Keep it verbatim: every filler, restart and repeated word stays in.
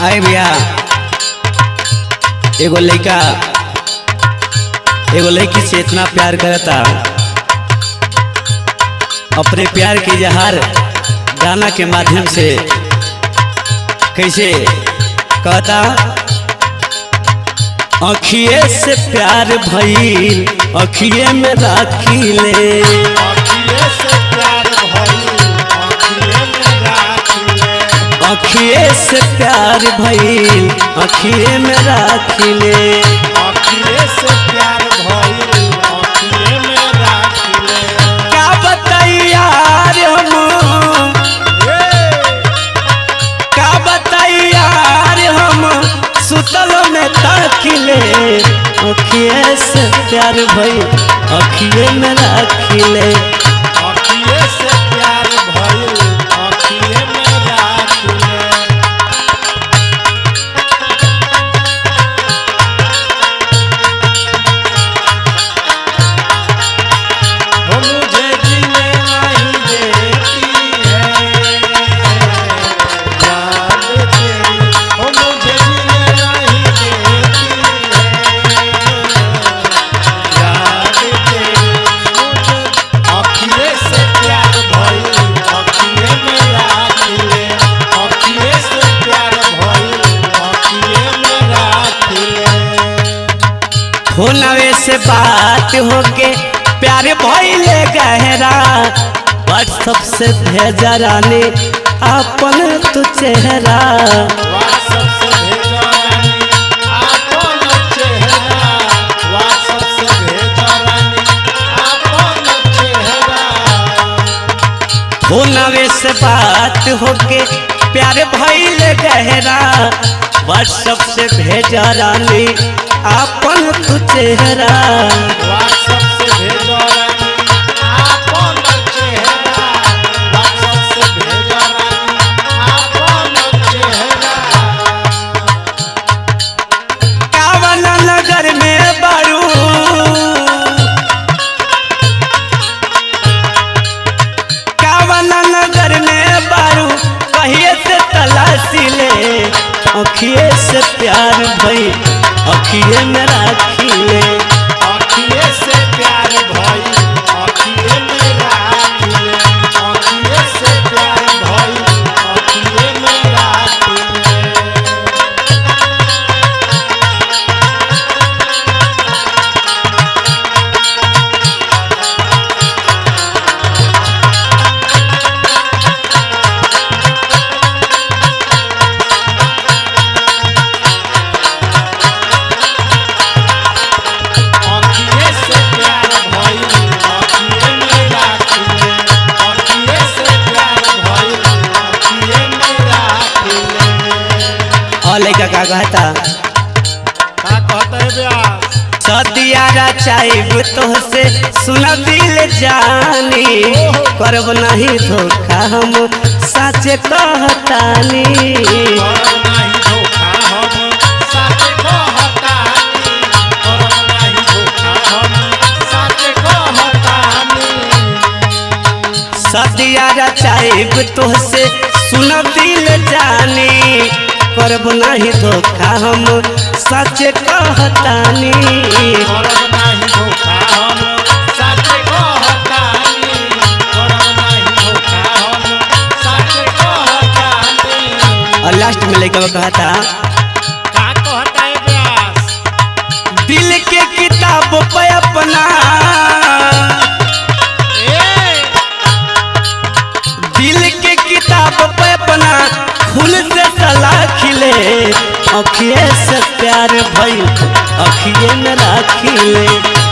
आए भैया एगो लड़का एगो लड़की से इतना प्यार करता, अपने प्यार के इजहार गाना के माध्यम से कैसे कहता। अखिए से प्यार भइल अखिए में राखी ले, अखिए से प्यार भइल अखिए में राखी ले, अखिए से प्यार भइल अखिए में राखी ले, अखिए से प्यार भइल अखिए में राखी ले। क्या बताई यार हम, क्या बताई यार हम सुतल में ताकिले, अखिए से प्यार भइल अखिए में राखी ले, अखिए से प्यार भइल अखिए में राखी ले। वो मुझे जीने नहीं देती है याद तेरी, वो मुझे जीने नहीं देती है याद तेरी। मुझे अखिए से प्यार भइल अखिए में राखी ले, अखिए से प्यार भइल अखिए में राखी ले। फोनवे से बात होके प्यार भइले गहरा, व्हाट्सएप से भेजा रानी अपन तू चेहरा, व्हाट्सएप से भेजा रानी आपन चेहरा, व्हाट्सएप से भेजा रानी आपन चेहरा। फोनवे से बात होके प्यार भइले गहरा, व्हाट्सएप से भेजा रानी अपन तू चेहरा, व्हाट्सएप से भेजा रानी आपन चेहरा, व्हाट्सएप से भेजा रानी आपन चेहरा। कावना नगर में बारू, कावना नगर में बारू कहिए से तलाशी ले, अखिए से प्यार भई अखिए में राखी ले, अखिए से प्यार भइल अखिए में राखी ले, अखिए से प्यार भइल अखिए में राखी ले। अखिए से प्यार भइल अखिए में राखी ले, अखिए से प्यार भइल अखिए में राखी ले। और लड़का का कहता। का कहता है ब्यास? सदिया चाहब तो से सुना दिल जानी, करब नहीं धोखा हम सच कहतानी, करब नहीं धोखा हम सच कहतानी, करब नहीं धोखा हम सच कहतानी। सदिया चाहब तो से सुना दिल जानी, करब नहीं धोखा हम सच कहतानी, करब नहीं धोखा हम सच कहतानी, करब नहीं धोखा हम सच कहतानी। और लास्ट में लड़का कहता। का कहता है ब्यास? दिल के किताब पे अपना, ए दिल के किताब पे अपना फूल से सलाह खिले, अखिए से प्यार भइल अखिए में राखी ले,